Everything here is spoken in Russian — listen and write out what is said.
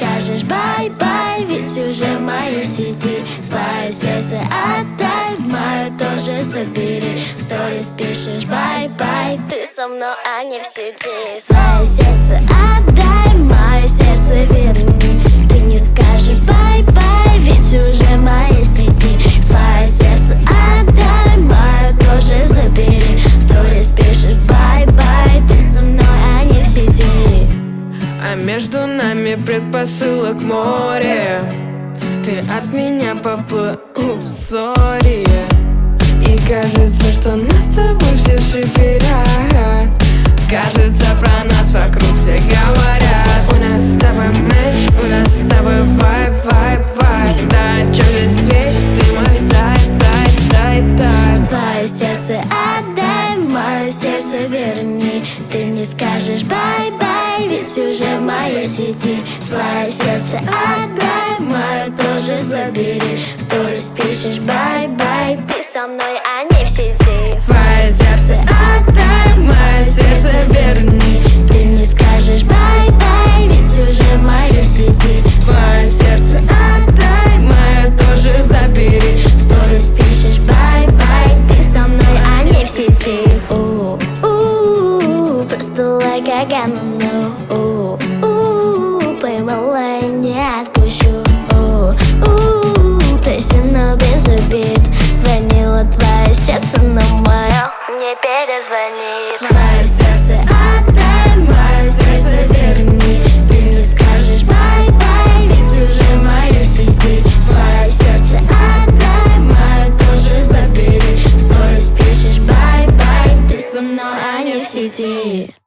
скажешь бай-бай, ведь уже в моей сети. Свое сердце отдай, мое тоже забери. В сторис пишешь бай-бай, ты со мной, а не в сети. Свое сердце отдай, мое сердце верни. Ты не скажешь бай-бай, ведь уже в моей сети. Свое сердце отдай, мое тоже забери. В сторис пишешь бай-бай, ты со мной, а не в сети. А между нами предпосылок море. Ты от меня поплыл в ссоре. И кажется, что нас с тобой все шиферят. Кажется, про нас вокруг все говорят. У нас с тобой матч, у нас с тобой вайб, вайб, вайб. Да о чем здесь речь, ты мой тайп, тайп, тайп, тайп. Свое сердце отдай, мое сердце верни. Ты не скажешь бай-бай, ведь уже в моей сети. Свое сердце отдай, мое тоже забери. В сторис пишешь бай-бай, ты со мной, а не в сети. Свое сердце отдай, мое сердце верни. Ты не скажешь бай-бай, ведь уже в моей сети. Свое сердце отдай, мое тоже забери. В сторис пишешь бай-бай, ты со мной, а не в сети. Просто like I gotta know. Поймала и не отпущу. Песен, но без обид. Звонила твое сердце, но мое не перезвонит. Свое сердце отдай, мое сердце верни. Ты не скажешь бай-бай, ведь уже в моей сети. Свое сердце отдай, мое тоже забери. В сторис пишешь бай-бай, ты со мной, а не в сети.